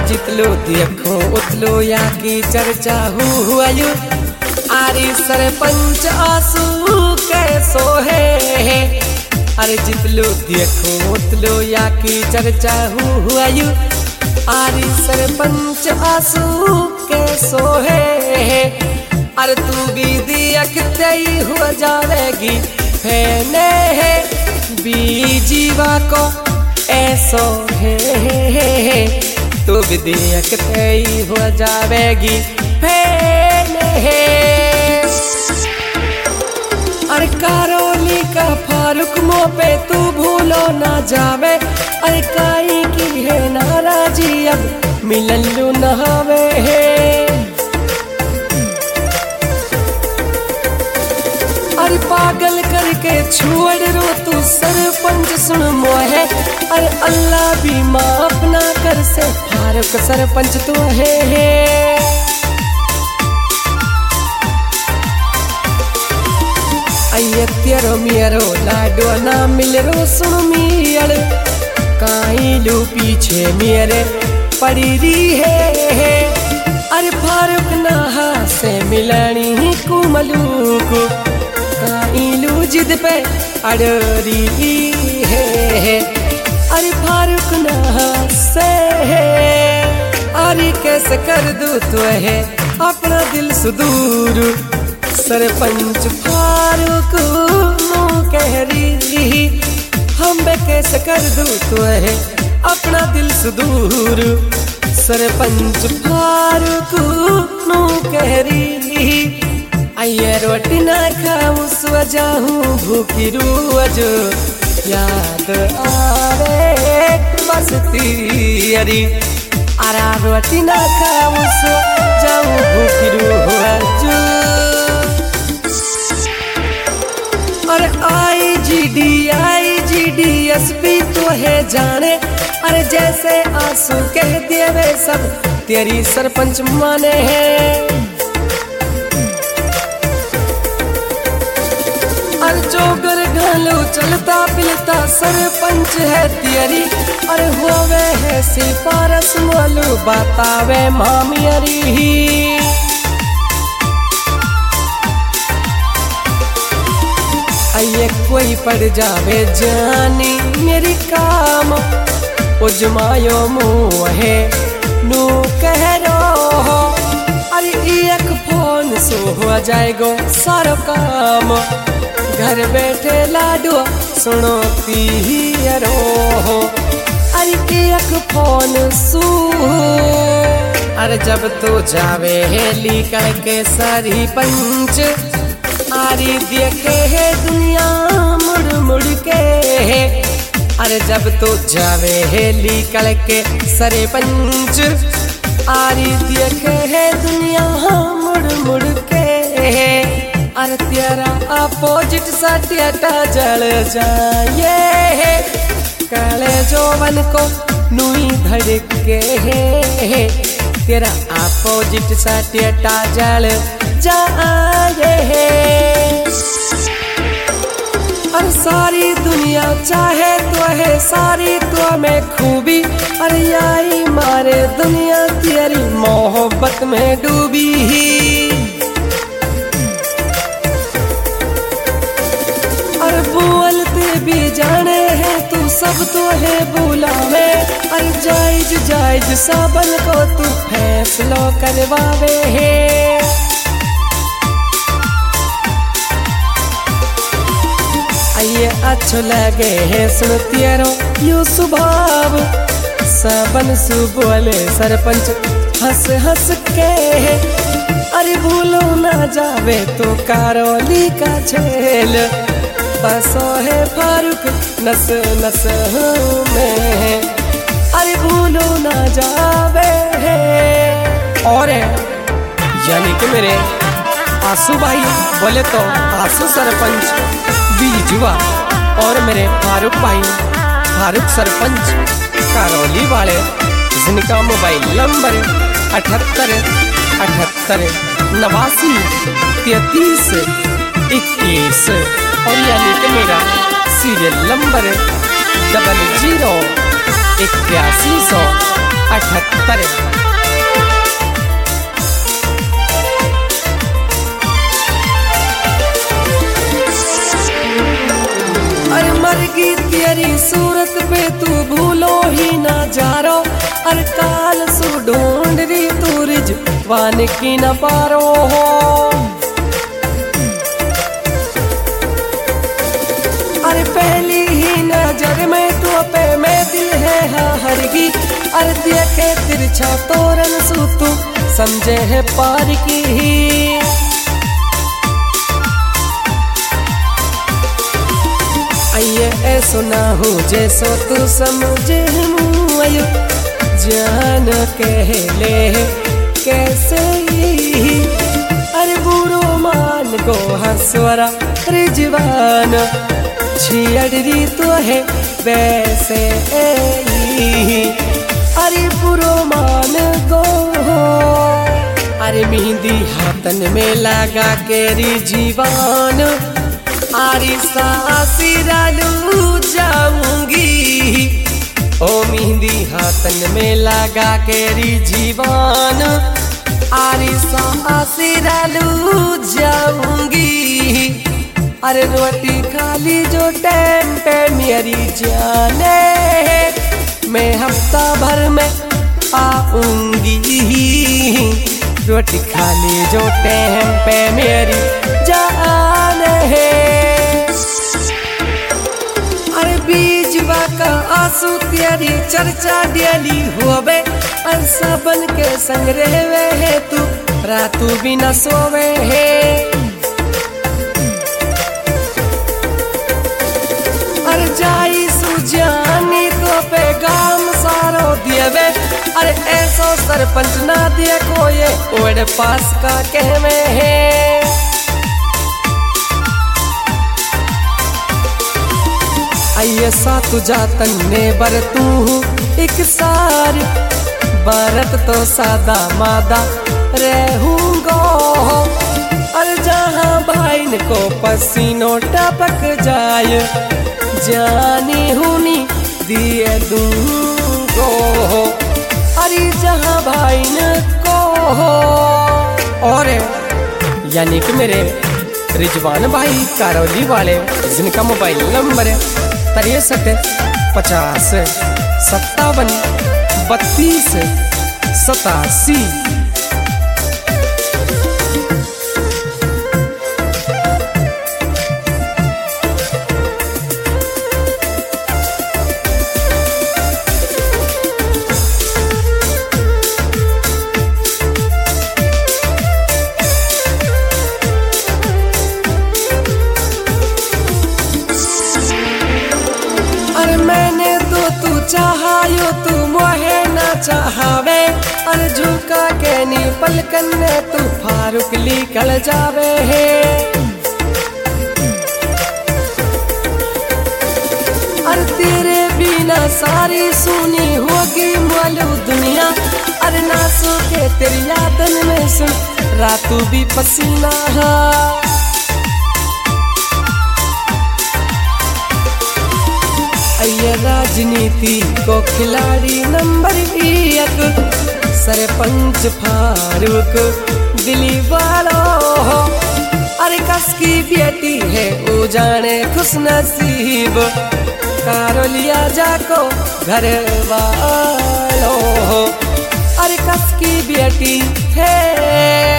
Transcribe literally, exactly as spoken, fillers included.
जितलो देखो उतलो या की चर्चा हुआ यू आरी सरपंच आंसू कैसो है। अरे जितलो देखो उतलो या की चर्चा हुआ यू आरी सरपंच आंसू कैसो है। अरे तू भी देखते ही हो जाएगी फैने है बीजीवा को ऐसो है। तू भी देखते ही हो जाएगी फैने है। अरे कारोली का फारूक मो पे तू भूलो ना जावे। अरे काई की है नाराजी अब मिलन लू नहावे है। अरे पागल करके छोड़ रो तू सरपंच सुन मोहे। अरे अल्लाह भी माफ ना कर से फारूक सरपंच तो है। अये तेरो मियरो लाडो ना मिल रो सुन मियर काई लू पीछे मेरे पड़ी रही है। अरे फारूक ना से मिलनी कुमलू को काईलू जिद पे अड़री है। अरे फारूक ना से अरे कैसे कर दू तो है अपना दिल सुदूर। सरपंच फारूक नो कह रही हम बे कैसे कर दू तो है अपना दिल सुदूर। सरपंच फारूक नो कह रही आइए रोटी ना खाऊं सो जाऊं भूखी रोज याद आवे बसती अरी। अरा रोटी ना खाऊं सो जाऊं भूखी रोज। अरे I G D I G D S P तो है जाने। अरे जैसे आंसू कह दिए वे सब तेरी सरपंच माने हैं। जोगर घालो चलता पिलता सरपंच है तेरी। अरे होवे है सिफारस मोलू बतावे मामियरी। आइए कोई पड़ जावे जानी मेरी काम उजमायो मुँह है नू कह रो। अरे एक फोन सो हो जाएगो सारा काम घर बैठे लाडो सुनो पियरो। अरे एक फोन सू अरे जब तो जावे हेली के सारी पंच आरी देखे है दुनिया मुड़ मुड़ के। अरे जब तो जावे हेली के सारे पंच आरी देखे है दुनिया मुड़ मुड़ के। अरे तेरा अपोजिट सटियाटा जल जाए काले जोवन को नुई धड़के है। तेरा अपोजिट सटियाटा जल जाए। अरे सारी दुनिया चाहे तो है सारी तो में खूबी। अरे आई मारे दुनिया तेरी मोहब्बत में डूबी ही। बोलते भी जाने है तू सब तो है बुलावे। अरे जायज जायज साबन को तू फैसलो करवावे है। आइए अच्छो लगे है सुन तेरो यू स्वभाव साबन सु बोले सरपंच हंस हंस के। अरे भूलो ना जावे तो कारोली का छेल बसो है फारूक नस नस में। अरे भूलो ना जावे है। और यानी कि मेरे आंसू भाई बोले तो आंसू सरपंच बीजुआ और मेरे फारूक भाई फारूक सरपंच करौली वाले जिनका मोबाइल नंबर अठहत्तर अठहत्तर नवासी तैतीस इक्कीस और यानी कि मेरा सीरियल नंबर डबल जीरो इक्यासी सौ अठहत्तर। अरे मरगी तेरी सूरत पे तू भूलो ही ना जारो, अरे काल सु ढूंढ रही तू रिजवान की न पारो हो। अरे पहली ही नजर में तो पे मैं दिल है हरगी, अरे देखे तिरछा तोरन सु तू समझे है पार की ही। आइए ऐसो ना हो जैसो तू समझे मुझे, जान कह ले कैसे ही। अरे बुरो मान को हंसवरा रिजवान छियड़ी तो है वैसे ही। अरे बुरो मान गो, अरे मेहंदी हाथन में लगा के रिजवान, आरी सासिरालू जाऊंगी। ओ मेहंदी हाथन में लगा के रिजवान, आरी सासिरालू जाऊंगी। अरे रोटी खाली जो टाइम पे मेरी जाने, मैं हफ्ता भर में आऊंगी। रोटी खाली जो टाइम पे मेरी जाने है। अरे बीजवा का आंसू तेरी चर्चा डेली होवे, अंसा बन के संग रहवे है तू रातू भी न सोवे है। अरे जाई सुजानी तो पे गाम सारो दियवे, अरे ऐसो सरपंच ना देखो ये ओढ़ पास का कहवे है। आइए साथ जातन ने बर तू एक सारी, भारत तो सादा मादा रहूंगो। अरे जहाँ भाईन को पसीनो टपक जाए, जानी हुनी दिए दूंगो। अरे जहाँ भाईन को, और यानी कि मेरे रिजवान भाई करौली वाले, जिनका मोबाइल नंबर है तिरसठ पचास सत्तावन बत्तीस सतासी। मैंने तो तू चाहायो तू मोहे ना चाहावे, अरे झुका के नी पलकन ने तू फारूक निकल जावे है। अरे तेरे बिना सारी सुनी होगी मालू दुनिया, अरे नासो के तेरी यादन में सुन रातू भी पसीना है। ये राजनीति को खिलाड़ी नंबर एक, सरपंच फारूक दिली वालो। अरे कसकी बेटी है वो जाने खुश नसीब, कारोलिया जाको घर वालो। अरे कसकी बेटी है